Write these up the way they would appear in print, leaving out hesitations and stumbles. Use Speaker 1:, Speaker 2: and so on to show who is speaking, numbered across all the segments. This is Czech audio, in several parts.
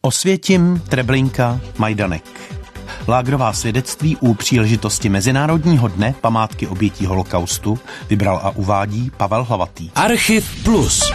Speaker 1: Osvětim, Treblinka, Majdanek. Lágrová svědectví u příležitosti Mezinárodního dne památky obětí holokaustu vybral a uvádí Pavel Hlavatý.
Speaker 2: Archiv Plus.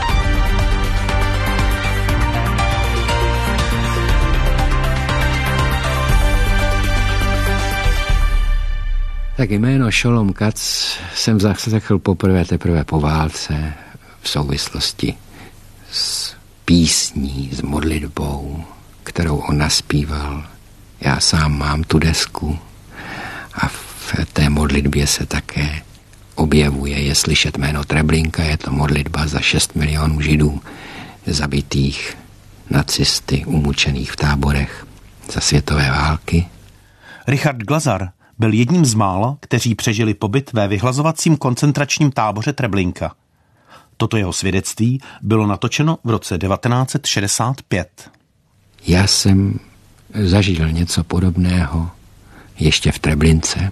Speaker 3: Tak jméno Šolom Kac jsem zaslechl poprvé teprve po válce v souvislosti s písní, s modlitbou, kterou on naspíval. Já sám mám tu desku a v té modlitbě se také objevuje, je slyšet jméno Treblinka, je to modlitba za 6 milionů Židů zabitých nacisty, umučených v táborech za světové války.
Speaker 1: Richard Glazar byl jedním z mála, kteří přežili pobyt ve vyhlazovacím koncentračním táboře Treblinka. Toto jeho svědectví bylo natočeno v roce 1965.
Speaker 3: Já jsem zažil něco podobného ještě v Treblince.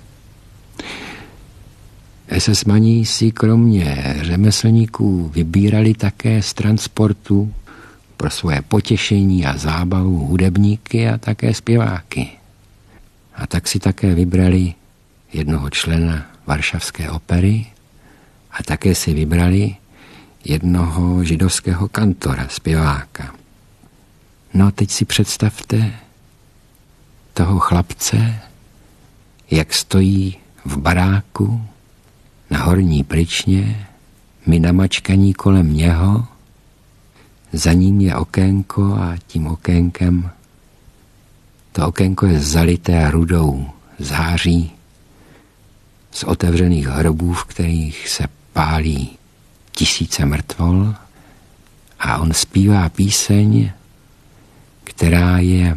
Speaker 3: SS-maní si kromě řemeslníků vybírali také z transportu pro svoje potěšení a zábavu hudebníky a také zpěváky. A tak si také vybrali jednoho člena Varšavské opery a také si vybrali jednoho židovského kantora, zpěváka. No teď si představte toho chlapce, jak stojí v baráku na Horní Pryčně, my namačkaní kolem něho, za ním je okénko a tím okénkem to okénko je zalité rudou září z otevřených hrobů, v kterých se pálí tisíce mrtvol a on zpívá píseň, která je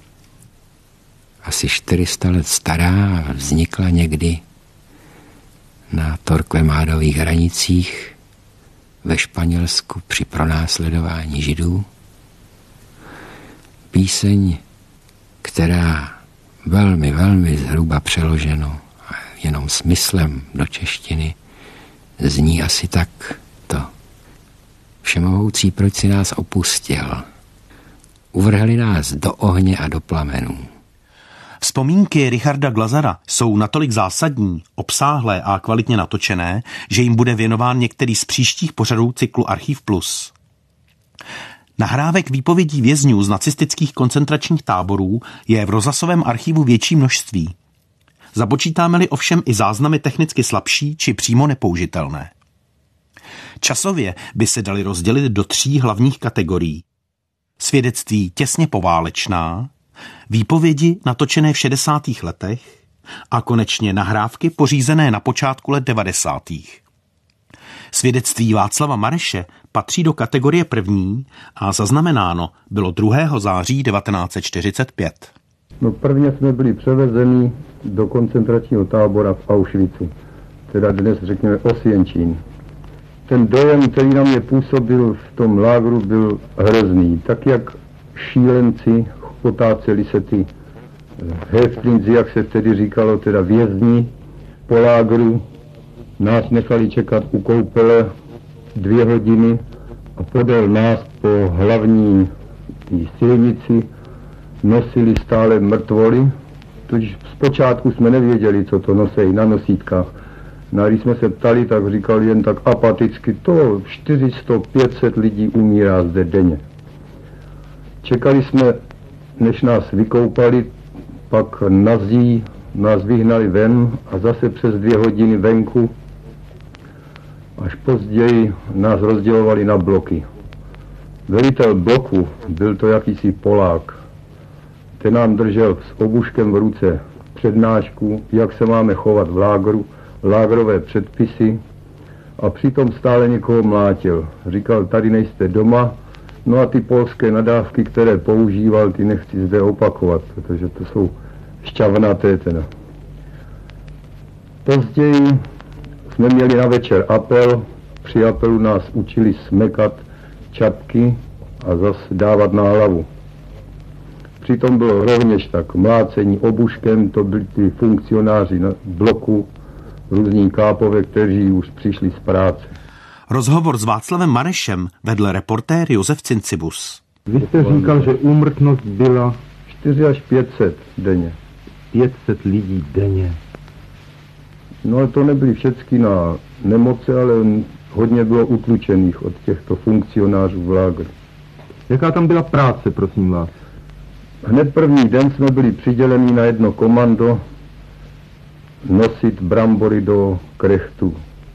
Speaker 3: asi 400 let stará a vznikla někdy na Torquemádových hranicích ve Španělsku při pronásledování Židů. Píseň, která velmi, velmi zhruba přeloženo a jenom smyslem do češtiny zní asi tak to. Všemohoucí, proč si nás opustil? Uvrhli nás do ohně a do plamenů.
Speaker 1: Vzpomínky Richarda Glazara jsou natolik zásadní, obsáhlé a kvalitně natočené, že jim bude věnován některý z příštích pořadů cyklu Archiv Plus. Nahrávek výpovědí vězňů z nacistických koncentračních táborů je v rozhlasovém archivu větší množství. Započítáme-li ovšem i záznamy technicky slabší či přímo nepoužitelné. Časově by se daly rozdělit do 3 hlavních kategorií. Svědectví těsně poválečná, výpovědi natočené v 60. letech a konečně nahrávky pořízené na počátku let 90. Svědectví Václava Mareše patří do kategorie první a zaznamenáno bylo 2. září 1945.
Speaker 4: No prvně jsme byli převezeni do koncentračního tábora v Auschwitzu, teda dnes řekněme Osvěnčín. Ten dojem, který na mě působil v tom lágru, byl hrozný. Tak jak šílenci potáceli se ty häftlinzi, jak se vtedy říkalo, teda vězni po lágru, nás nechali čekat u koupele 2 hodiny a podél nás po hlavní silnici nosili stále mrtvoly, totiž zpočátku jsme nevěděli, co to nosejí na nosítkách. No a když jsme se ptali, tak říkali jen tak apaticky, to 400-500 lidí umírá zde denně. Čekali jsme, než nás vykoupali, pak nazí nás vyhnali ven a zase přes 2 hodiny venku. Až později nás rozdělovali na bloky. Velitel bloku, byl to jakýsi Polák. Ten nám držel s obuškem v ruce přednášku, jak se máme chovat v lágru, lágrové předpisy a přitom stále někoho mlátil. Říkal, tady nejste doma, no a ty polské nadávky, které používal, ty nechci zde opakovat, protože to jsou šťavnaté teda. Později jsme měli na večer apel, při apelu nás učili smekat čapky a zas dávat na hlavu. Přitom bylo rovněž tak mlácení obuškem, to byli ty funkcionáři na bloku, různí kápové, kteří už přišli z práce.
Speaker 1: Rozhovor s Václavem Marešem vedl reportér Josef Cincibus.
Speaker 2: Vy jste říkal, že úmrtnost byla
Speaker 4: 4 až 500 denně.
Speaker 2: 500 lidí denně.
Speaker 4: No ale to nebyly všechny na nemoce, ale hodně bylo utlučených od těchto funkcionářů v lágru.
Speaker 2: Jaká tam byla práce, prosím vás?
Speaker 4: Hned první den jsme byli přiděleni na jedno komando nosit brambory do krechtu.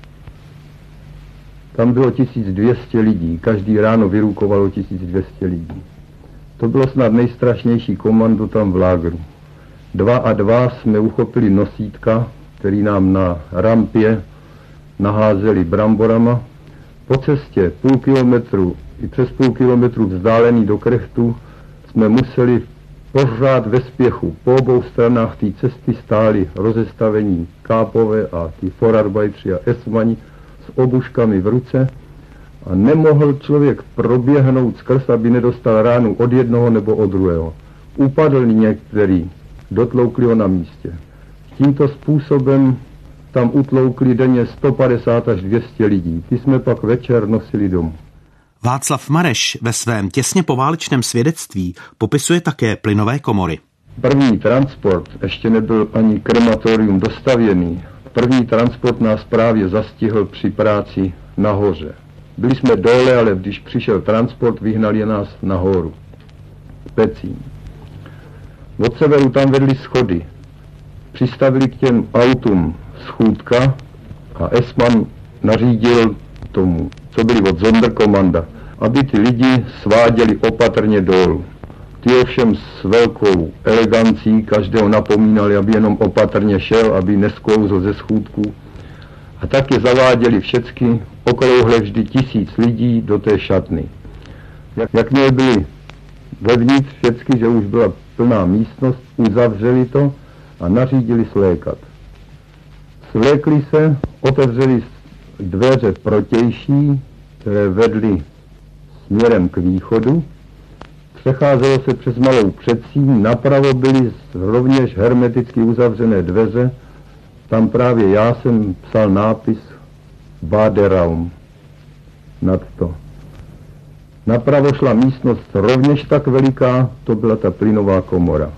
Speaker 4: Tam bylo 1200 lidí, každý ráno vyrukovalo 1200 lidí. To bylo snad nejstrašnější komando tam v lágru. 2 a 2 jsme uchopili nosítka, který nám na rampě naházeli bramborama. Po cestě půl kilometru i přes půl kilometru vzdálený do krechtu jsme museli pořád ve spěchu. Po obou stranách té cesty stáli rozestavení kápové a ty forarbeitři a esmani s obuškami v ruce a nemohl člověk proběhnout skrz, aby nedostal ránu od jednoho nebo od druhého. Upadl některý, dotloukli ho na místě. Tímto způsobem tam utloukli denně 150 až 200 lidí. Ty jsme pak večer nosili domů.
Speaker 1: Václav Mareš ve svém těsně poválečném svědectví popisuje také plynové komory.
Speaker 4: První transport ještě nebyl ani krematorium dostavěný. První transport nás právě zastihl při práci nahoře. Byli jsme dole, ale když přišel transport, vyhnali nás nahoru. Pecín. Od severu tam vedli schody. Přistavili k těm autům schůdka a esman nařídil tomu, co byli od Sonderkommanda, aby ty lidi sváděli opatrně dolů. Ty ovšem s velkou elegancí každého napomínali, aby jenom opatrně šel, aby nesklouzl ze schůdku. A tak je zaváděli všecky, okrouhle vždy 1000 lidí do té šatny. Jakmile byli vevnitř všecky, že už byla plná místnost, uzavřeli to a nařídili slékat. Svlékli se, otevřeli dveře protější, které vedly směrem k východu. Přecházelo se přes malou předsíň, napravo byly rovněž hermeticky uzavřené dveře. Tam právě já jsem psal nápis Baderaum nad to. Napravo šla místnost rovněž tak veliká, to byla ta plynová komora.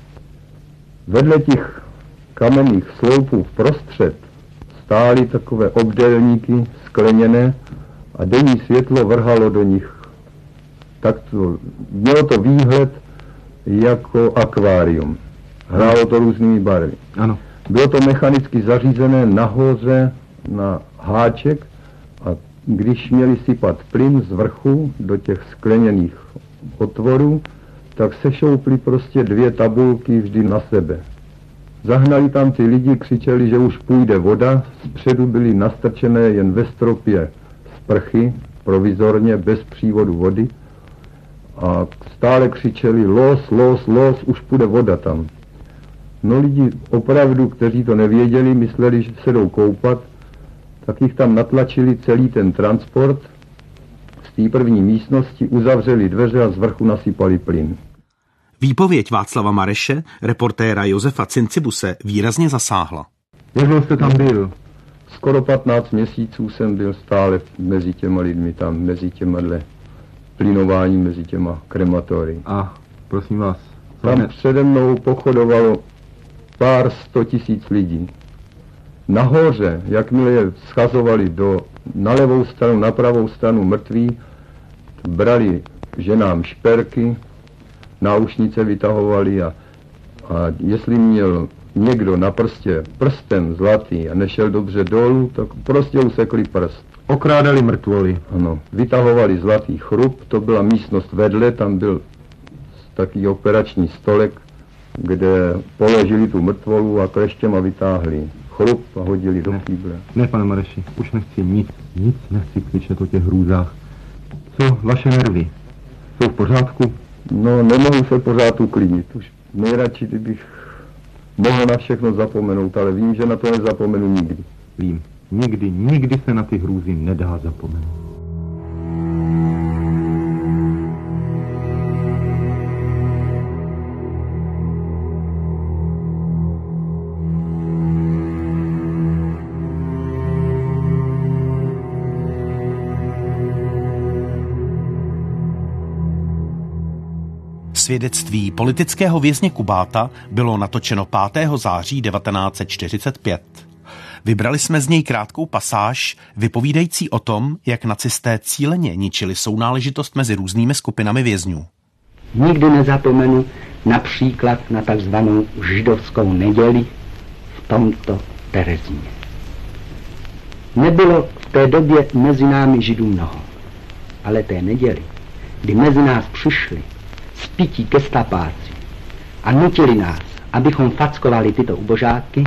Speaker 4: Vedle těch kamenných sloupů vprostřed stály takové obdélníky skleněné a denní světlo vrhalo do nich. Tak to, mělo to výhled jako akvárium. Hrálo to různými barvy.
Speaker 2: Ano.
Speaker 4: Bylo to mechanicky zařízené nahoře na háček a když měli sypat plyn z vrchu do těch skleněných otvorů, tak se šouply prostě 2 tabulky vždy na sebe. Zahnali tam ty lidi, křičeli, že už půjde voda, zpředu byly nastrčené jen ve stropě sprchy, provizorně, bez přívodu vody a stále křičeli los, los, los, už půjde voda tam. No lidi opravdu, kteří to nevěděli, mysleli, že se jdou koupat, tak jich tam natlačili celý ten transport, z té první místnosti uzavřeli dveře a z vrchu nasypali plyn.
Speaker 1: Výpověď Václava Mareše, reportéra Josefa Cincibuse, výrazně zasáhla.
Speaker 2: Jak dlouho jste tam byl?
Speaker 4: Skoro 15 měsíců jsem byl stále mezi těma lidmi tam, mezi těma plynování, mezi těma krematory.
Speaker 2: A prosím vás.
Speaker 4: Tam přede mnou pochodovalo pár 100 000 lidí. Nahoře, jakmile je schazovali na levou stranu, na pravou stranu mrtví, brali ženám šperky, náušnice vytahovali a jestli měl někdo na prstě prsten zlatý a nešel dobře dolů, tak prostě usekli prst.
Speaker 2: Okrádali mrtvoly.
Speaker 4: Ano, vytahovali zlatý chrup, to byla místnost vedle, tam byl taký operační stolek, kde položili tu mrtvolu a kleštěma vytáhli chrup a hodili do kýble.
Speaker 2: Ne, pane Mareši, už nechci nic nechci křičet o těch hrůzách. Co vaše nervy? Jsou v pořádku?
Speaker 4: No, nemohu se pořád uklidnit. Už nejradši, kdybych mohl na všechno zapomenout, ale vím, že na to nezapomenu nikdy.
Speaker 2: Vím, nikdy se na ty hrůzy nedá zapomenout.
Speaker 1: svědectví politického vězně Kubáta bylo natočeno 5. září 1945. Vybrali jsme z něj krátkou pasáž vypovídající o tom, jak nacisté cíleně ničili sounáležitost mezi různými skupinami vězňů.
Speaker 5: Nikdy nezapomenu například na takzvanou židovskou neděli v tomto Terezíně. Nebylo v té době mezi námi Židů mnoho, ale té neděli, kdy mezi nás přišli spití gestapáci a nutili nás, abychom fackovali tyto ubožáky,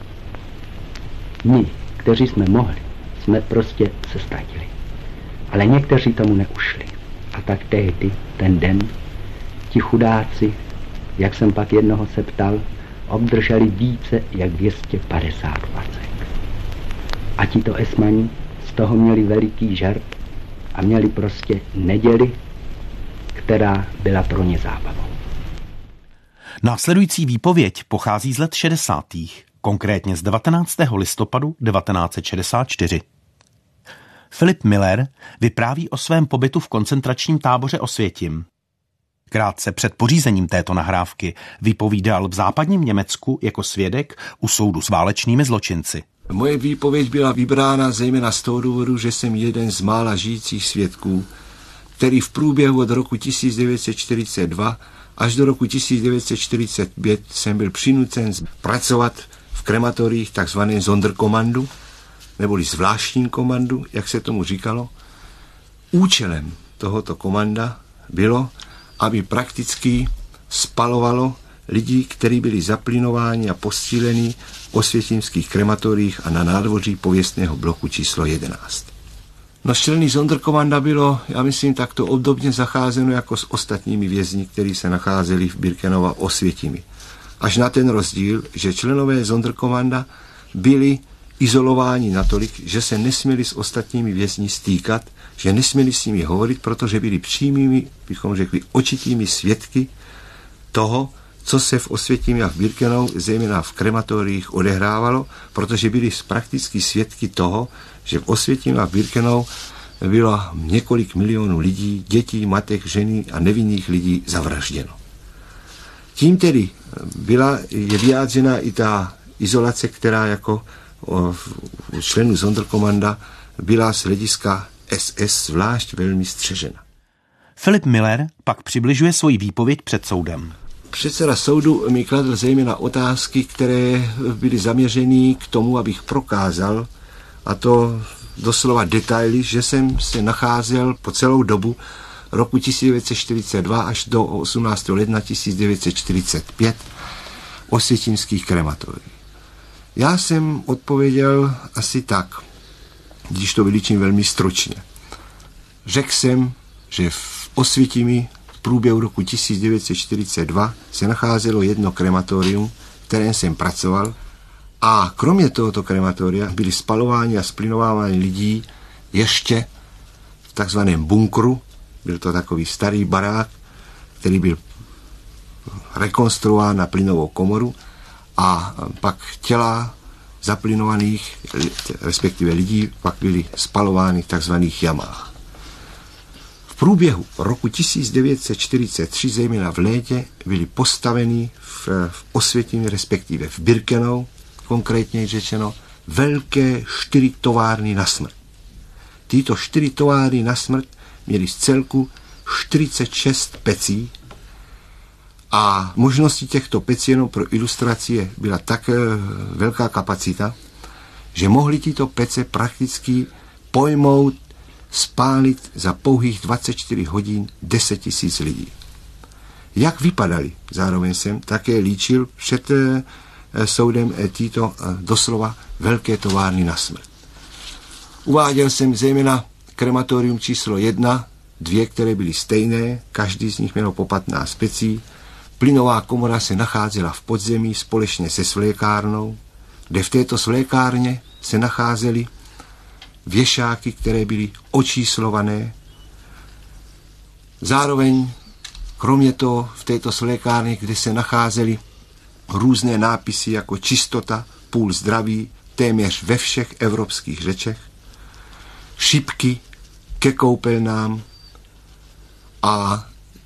Speaker 5: my, kteří jsme mohli, jsme prostě se ztratili. Ale někteří tomu neušli. A tak tehdy, ten den, ti chudáci, jak jsem pak jednoho se ptal, obdrželi více jak 250 facek. A tito esmani z toho měli veliký žert a měli prostě neděli, která byla pro ně zábavou.
Speaker 1: Následující výpověď pochází z let 60. konkrétně z 19. listopadu 1964. Filip Miller vypráví o svém pobytu v koncentračním táboře Osvětim. Krátce před pořízením této nahrávky vypovídal v západním Německu jako svědek u soudu s válečnými zločinci.
Speaker 6: Moje výpověď byla vybrána zejména z toho důvodu, že jsem jeden z mála žijících svědků, který v průběhu od roku 1942 až do roku 1945 jsem byl přinucen pracovat v krematoriích takzvaném Sonderkommandu, neboli zvláštním komandu, jak se tomu říkalo. Účelem tohoto komanda bylo, aby prakticky spalovalo lidi, kteří byli zaplinováni a postříleni v osvětimských krematoriích a na nádvoří pověstného bloku číslo 11. Na členy Sonderkommanda bylo, já myslím, takto obdobně zacházeno jako s ostatními vězni, kteří se nacházeli v Birkenau a Osvětimi. Až na ten rozdíl, že členové Sonderkommanda byli izolováni natolik, že se nesměli s ostatními vězni stýkat, že nesměli s nimi hovorit, protože byli přímými, bychom řekli, očitými svědky toho, co se v Osvětimi a v Birkenau, zejména v krematoriích, odehrávalo, protože byli prakticky svědky toho, že v Osvětimi a v Birkenau bylo několik milionů lidí, dětí, matek, ženy a nevinných lidí zavražděno. Tím tedy je vyjádřena i ta izolace, která jako členů Sonderkommanda byla z hlediska SS zvlášť velmi střežena.
Speaker 1: Filip Miller pak přibližuje svoji výpověď před soudem.
Speaker 6: Předseda soudu mi kladl zejména otázky, které byly zaměřené k tomu, abych prokázal, a to doslova detaily, že jsem se nacházel po celou dobu roku 1942 až do 18. ledna 1945 v osvětimských krematoriích. Já jsem odpověděl asi tak, když to vyličím velmi stručně. Řekl jsem, že v Osvětimi v průběhu roku 1942 se nacházelo jedno krematorium, v kterém jsem pracoval, a kromě tohoto krematoria byli spalováni a splinováváni lidí ještě v takzvaném bunkru. Byl to takový starý barák, který byl rekonstruován na plynovou komoru, a pak těla zaplinovaných, respektive lidí, pak byly spalovány v takzvaných jamách. V průběhu roku 1943, zejména v létě, byly postaveny v Osvětimi, respektive v Birkenau, konkrétně řečeno, velké 4 továrny na smrt. Tyto 4 továrny na smrt měly z celku 46 pecí a možností těchto pecí jenom pro ilustraci byla tak velká kapacita, že mohli tyto pece prakticky pojmout, spálit za pouhých 24 hodin 10 000 lidí. Jak vypadali? Zároveň jsem také líčil před soudem tyto doslova velké továrny na smrt. Uváděl jsem zejména krematorium číslo 1, 2, které byly stejné, každý z nich měl po 15 pecí. Plynová komora se nacházela v podzemí společně se svlékárnou, kde v této svlékárně se nacházely věšáky, které byly očíslované. Zároveň, kromě toho, v této svlékárně, kde se nacházely různé nápisy jako čistota, půl zdraví, téměř ve všech evropských řečech, šipky ke koupelnám a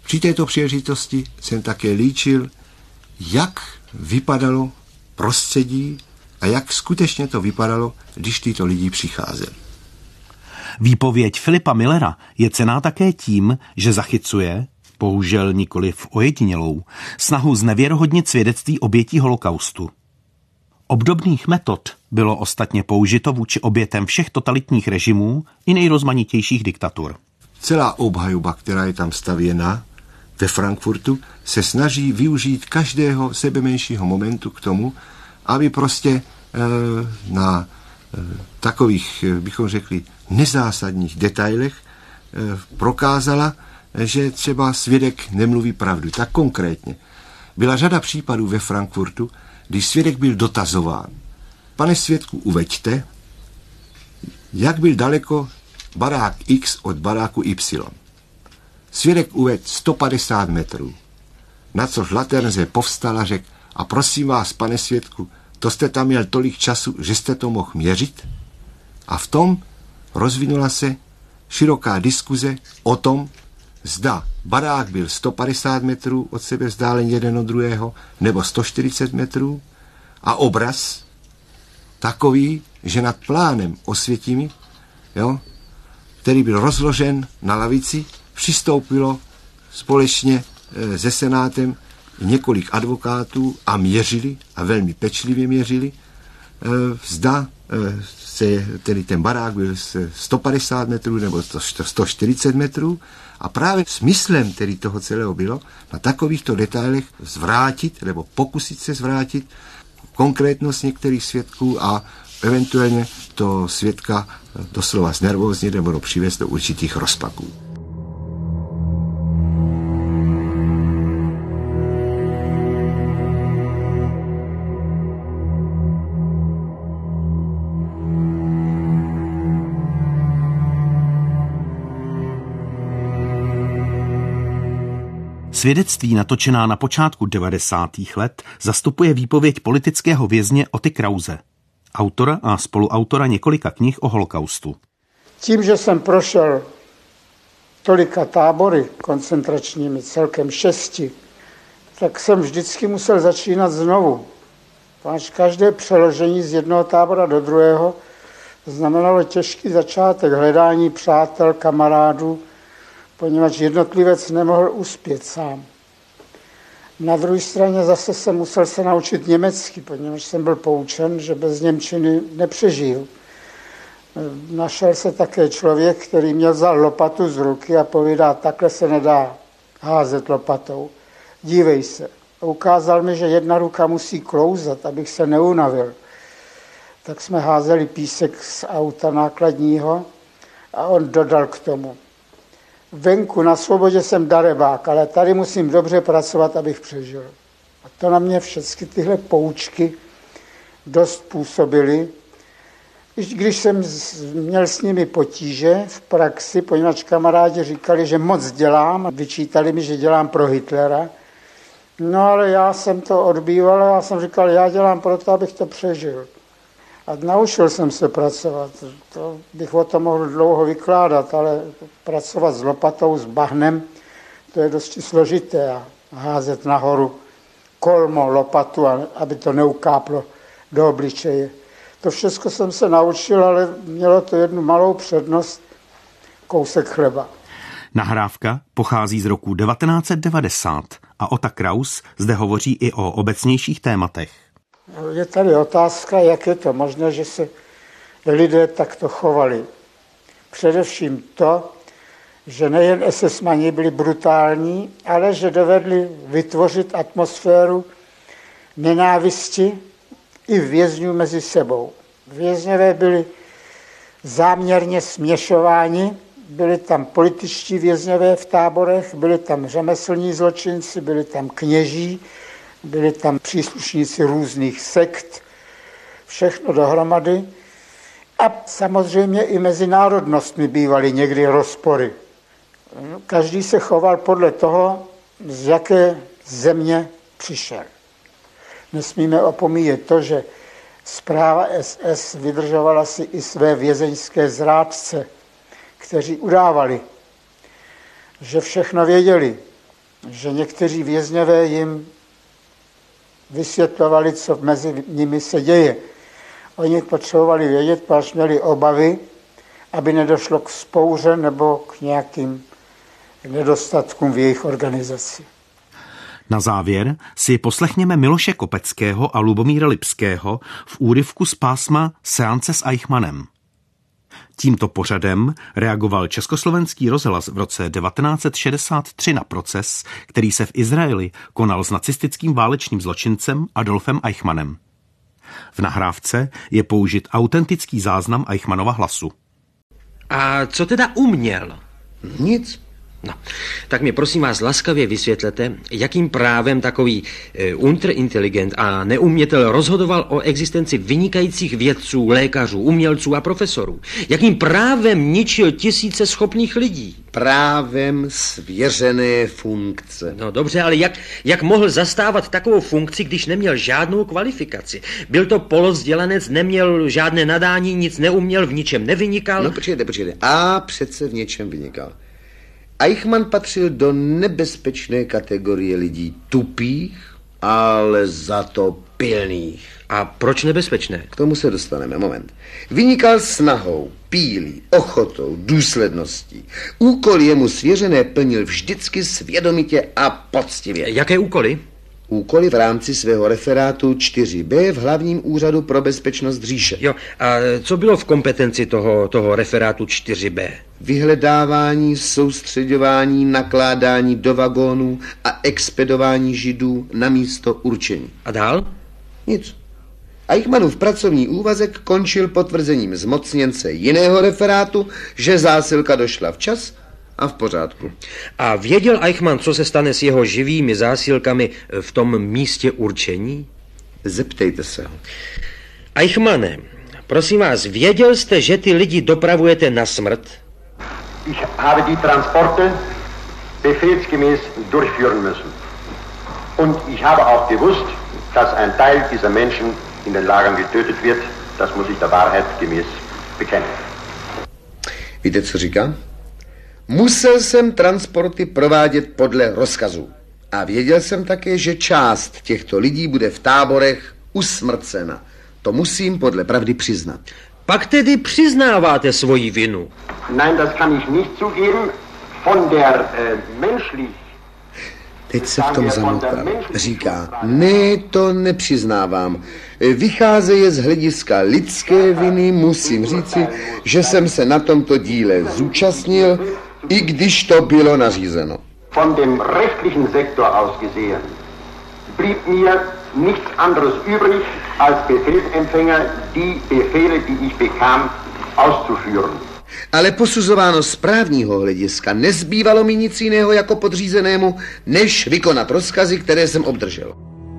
Speaker 6: Při této příležitosti jsem také líčil, jak vypadalo prostředí a jak skutečně to vypadalo, když tyto lidi přicházeli.
Speaker 1: Výpověď Filipa Millera je cenná také tím, že zachycuje, bohužel nikoliv ojedinělou, snahu znevěrohodnit svědectví obětí holokaustu. Obdobných metod bylo ostatně použito vůči obětem všech totalitních režimů i nejrozmanitějších diktatur.
Speaker 6: Celá obhajoba, která je tam stavěna ve Frankfurtu, se snaží využít každého sebemenšího momentu k tomu, aby prostě na takových, bychom řekli, nezásadních detailech prokázala, že třeba svědek nemluví pravdu. Tak konkrétně. Byla řada případů ve Frankfurtu, když svědek byl dotazován. Pane svědku, uveďte, jak byl daleko barák X od baráku Y. Svědek uvedl 150 metrů. Na což Laternze povstal a řekl, a prosím vás, pane svědku, to jste tam měl tolik času, že jste to mohl měřit? A v tom rozvinula se široká diskuze o tom, zda barák byl 150 metrů od sebe vzdálen jeden od druhého, nebo 140 metrů, a obraz takový, že nad plánem Osvětimi, který byl rozložen na lavici, přistoupilo společně se senátem několik advokátů a měřili, a velmi pečlivě měřili, zda tedy ten barák byl 150 metrů nebo 140 metrů, a právě smyslem tedy toho celého bylo na takovýchto detailech zvrátit nebo pokusit se zvrátit konkrétnost některých svědků a eventuálně to svědka doslova znervóznit nebo přivést do určitých rozpaků.
Speaker 1: Svědectví natočená na počátku 90. let zastupuje výpověď politického vězně Oty Krause, autora a spoluautora několika knih o holokaustu.
Speaker 7: Tím, že jsem prošel tolika tábory koncentračními, celkem 6, tak jsem vždycky musel začínat znovu. Páč každé přeložení z jednoho tábora do druhého znamenalo těžký začátek hledání přátel, kamarádů, poněvadž jednotlivec nemohl uspět sám. Na druhé straně zase jsem musel se naučit německy, poněvadž jsem byl poučen, že bez němčiny nepřežiju. Našel se také člověk, který mě vzal lopatu z ruky a povídá, takhle se nedá házet lopatou. Dívej se. Ukázal mi, že jedna ruka musí klouzat, abych se neunavil. Tak jsme házeli písek z auta nákladního a on dodal k tomu. Venku na svobodě jsem darebák, ale tady musím dobře pracovat, abych přežil. A to na mě všechny tyhle poučky dost působily. Když jsem měl s nimi potíže v praxi, poněvadž kamarádi říkali, že moc dělám, vyčítali mi, že dělám pro Hitlera. No ale já jsem to odbýval a já jsem říkal, já dělám proto, abych to přežil. A naučil jsem se pracovat. To bych o tom mohl dlouho vykládat, ale pracovat s lopatou, s bahnem, to je dosti složité. A házet nahoru kolmo, lopatu, aby to neukáplo do obličeje. To všechno jsem se naučil, ale mělo to jednu malou přednost, kousek chleba.
Speaker 1: Nahrávka pochází z roku 1990 a Ota Kraus zde hovoří i o obecnějších tématech.
Speaker 7: Je tady otázka, jak je to možné, že se lidé takto chovali. Především to, že nejen SS-mani byli brutální, ale že dovedli vytvořit atmosféru nenávisti i vězňů mezi sebou. Vězňové byli záměrně směšováni, byli tam političtí vězňové v táborech, byli tam řemeslní zločinci, byli tam kněží, byli tam příslušníci různých sekt, všechno dohromady. A samozřejmě i mezi národnostmi bývaly někdy rozpory. Každý se choval podle toho, z jaké země přišel. Nesmíme opomíjet to, že správa SS vydržovala si i své vězeňské zrádce, kteří udávali, že všechno věděli, že někteří vězňové jim vysvětlovali, co mezi nimi se děje. Oni potřebovali vědět, protože měli obavy, aby nedošlo k vzpouře nebo k nějakým nedostatkům v jejich organizaci.
Speaker 1: Na závěr si poslechněme Miloše Kopeckého a Lubomíra Lipského v úryvku z pásma Seance s Eichmannem. Tímto pořadem reagoval Československý rozhlas v roce 1963 na proces, který se v Izraeli konal s nacistickým válečným zločincem Adolfem Eichmannem. V nahrávce je použit autentický záznam Eichmannova hlasu.
Speaker 8: A co teda uměl?
Speaker 3: Nic.
Speaker 8: No, tak mi prosím vás laskavě vysvětlete, jakým právem takový unterinteligent a neumětel rozhodoval o existenci vynikajících vědců, lékařů, umělců a profesorů. Jakým právem ničil tisíce schopných lidí?
Speaker 3: Právem svěřené funkce.
Speaker 8: No dobře, ale jak mohl zastávat takovou funkci, když neměl žádnou kvalifikaci? Byl to polozdělanec, neměl žádné nadání, nic neuměl, v ničem nevynikal?
Speaker 3: No počkejte. A přece v něčem vynikal. Eichmann patřil do nebezpečné kategorie lidí tupých, ale za to pilných.
Speaker 8: A proč nebezpečné?
Speaker 3: K tomu se dostaneme, moment. Vynikal snahou, pílí, ochotou, důsledností. Úkoly jemu svěřené plnil vždycky svědomitě a poctivě.
Speaker 8: Jaké úkoly?
Speaker 3: Úkoly v rámci svého referátu 4b v hlavním úřadu pro bezpečnost říše.
Speaker 8: Jo, a co bylo v kompetenci toho referátu 4b?
Speaker 3: Vyhledávání, soustředování, nakládání do vagónů a expedování Židů na místo určení.
Speaker 8: A dál?
Speaker 3: Nic. Eichmannův pracovní úvazek končil potvrzením zmocněnce jiného referátu, že zásilka došla včas a v pořádku.
Speaker 8: A věděl Eichmann, co se stane s jeho živými zásilkami v tom místě určení?
Speaker 3: Zeptejte se ho.
Speaker 8: Eichmanne, prosím vás, věděl jste, že ty lidi dopravujete na smrt?
Speaker 9: Ich habe die Transporte befehlsgemäß durchführen müssen. Und ich habe auch gewusst, dass ein Teil dieser Menschen in den Lagern getötet wird. Das muss ich der Wahrheit gemäß bekennen.
Speaker 3: Víte, co říká? Musel jsem transporty provádět podle rozkazu. A věděl jsem také, že část těchto lidí bude v táborech usmrcena. To musím podle pravdy přiznat.
Speaker 8: Pak tedy přiznáváte svoji vinu.
Speaker 9: Nein, das kann ich nicht zugeben. Von der menschlich...
Speaker 3: Teď se v tom zamotal. Říká, ne, to nepřiznávám. Vycházeje z hlediska lidské viny, musím říci, že jsem se na tomto díle zúčastnil, i když to bylo nařízeno.
Speaker 9: Von dem rechtlichen Sektor aus gesehen blieb mir nichts anderes übrig, als Befehlsempfänger die Befehle, die ich bekam, auszuführen.
Speaker 3: Ale posuzováno z právního hlediska nezbývalo mi nic jiného jako podřízenému, než vykonat rozkazy, které jsem obdržel.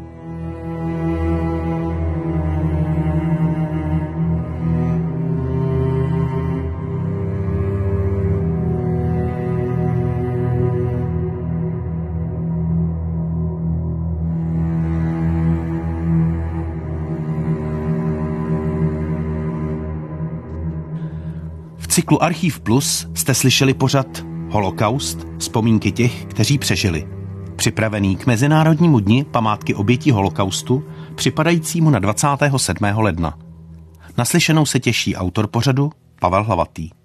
Speaker 1: V cyklu Archív Plus jste slyšeli pořad Holokaust, vzpomínky těch, kteří přežili. Připravený k Mezinárodnímu dni památky obětí holokaustu, připadajícímu na 27. ledna. Naslyšenou se těší autor pořadu Pavel Hlavatý.